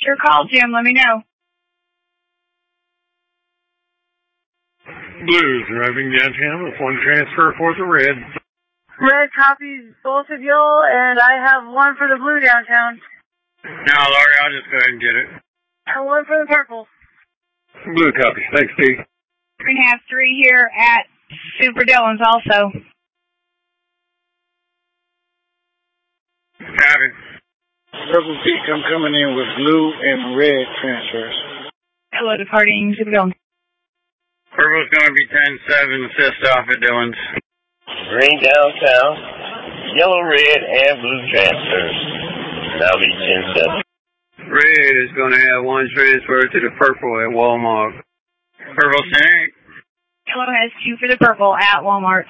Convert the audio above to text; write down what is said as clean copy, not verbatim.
your call, Jim. Let me know. Blues arriving downtown with one transfer for the red. Red copies both of y'all, and I have one for the blue downtown. No, Laurie, I'll just go ahead and get it. And one for the purple. Blue copy. Thanks, Steve. We're going to have 3 here at Super Dillon's also. Copy. Purple Peak, I'm coming in with blue and red transfers. Hello, departing Super Dillon. Purple's going to be 10-7, assist off at Dillon's. Green downtown, yellow, red, and blue transfers. That'll be 10-7. Red is going to have one transfer to the purple at Walmart. Purple 10-8. Hello has 2 for the purple at Walmart.